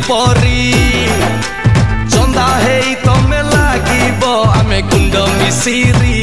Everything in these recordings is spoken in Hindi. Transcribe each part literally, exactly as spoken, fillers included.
परी चंदा हेई तमे लागिब आमे गुंड मिसिरी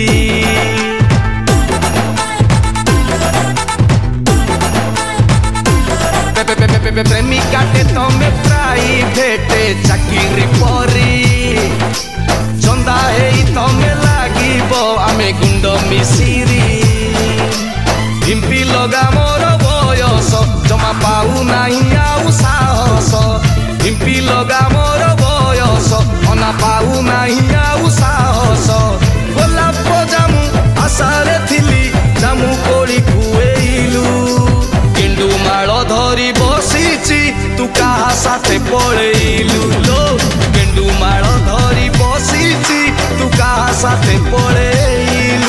प्रेमिकाटे तमे प्राइवेट चाकरी परी चंदा हेई तमे लागिब आमे गुंड मिसिरी ढिम्पी लगा मोर बयस जमा पाऊ नाही आउ साहस ढिम्पी लगा मोर बयस अना पाऊ नाही आउ साहस गोलाप जामु आशारे थिली जामु कोड़ी खुएलु गेंडू माल धरी बसीची तू कहा साथे पळेलु लो गेंडू माल धरी बसीची तू कहा साथे पळेलु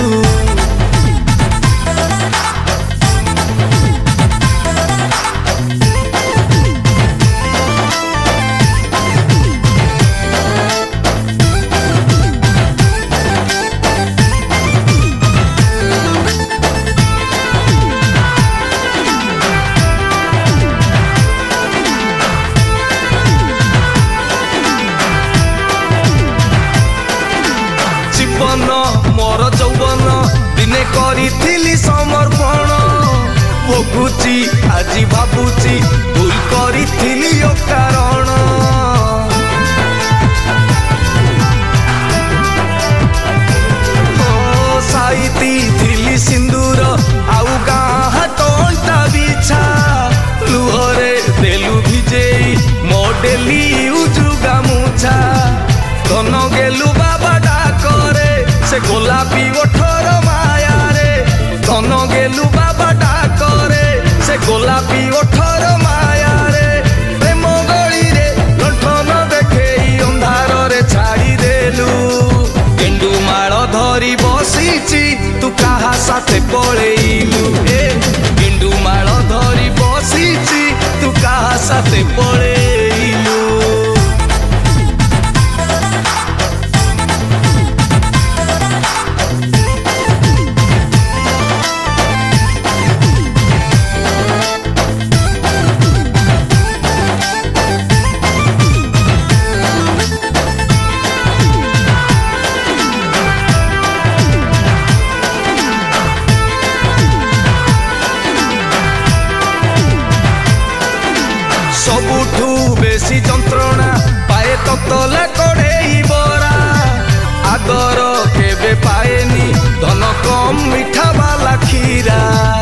मोर जौवन दिने करी समर्पण भोगुची आज भाबुची भूल करी कारण साइती थिली सिंदूर आउ गाँ हाथटा बिछा लुहरे देलु भिजेई मडेली उजु गामुछा धन गेलु बाबा डाकरे से गोलापी ओठर माया रे धन गेलु बाबा डाकरे से गोलापी ओठर माया रे प्रेम गली रे लंठन देखेई अंधार रे छाड़ी देलु गेंडू माल धरी बसीची तू कहा साथे पळेलु ए गेंडू माल धरी बसीची तू कहा साथे पळेलु सबुठू बेसी जंत्रणा पाए ततला कड़ेई बरा आदर केबे पाएनी धन कम मिठा वाला खीरा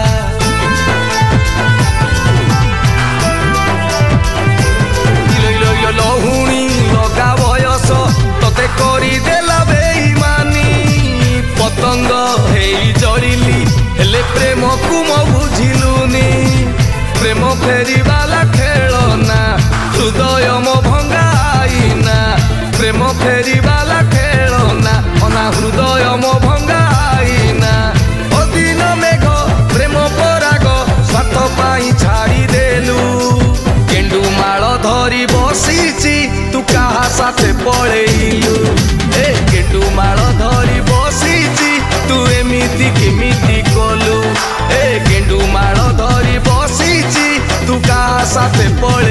लहुणी लगा बयस तते करी देला बेईमानी पतंग हेई जड़िली हेले प्रेम को म बुझिलुनी प्रेम फेरी वाला खेलना हृदय मो भंगाईना प्रेम फेरी वाला खेलना अना हृदय मो भंगाईना अदिन मेघ प्रेम पराग स्वार्थ पाई छाड़ी देलु गेंडू माल धरी बसीची तू कहा साथे पळेलु ए गेंडू माल धरी बसीची तू एमिति केमिति कलु ए गेंडू माल धरी बसीची तू कहा साथे पळेलु।